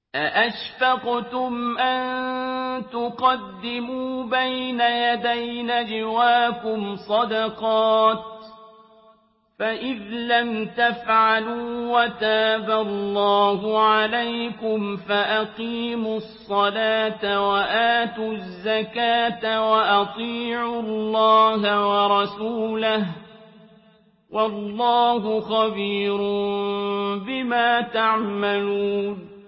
أَأَشْفَقْتُمْ أَن تُقَدِّمُوا بَيْنَ يَدَيْ نَجْوَاكُمْ صَدَقَاتٍ ۚ فَإِذْ لَمْ تَفْعَلُوا وَتَابَ اللَّهُ عَلَيْكُمْ فَأَقِيمُوا الصَّلَاةَ وَآتُوا الزَّكَاةَ وَأَطِيعُوا اللَّهَ وَرَسُولَهُ ۚ وَاللَّهُ خَبِيرٌ بِمَا تَعْمَلُونَ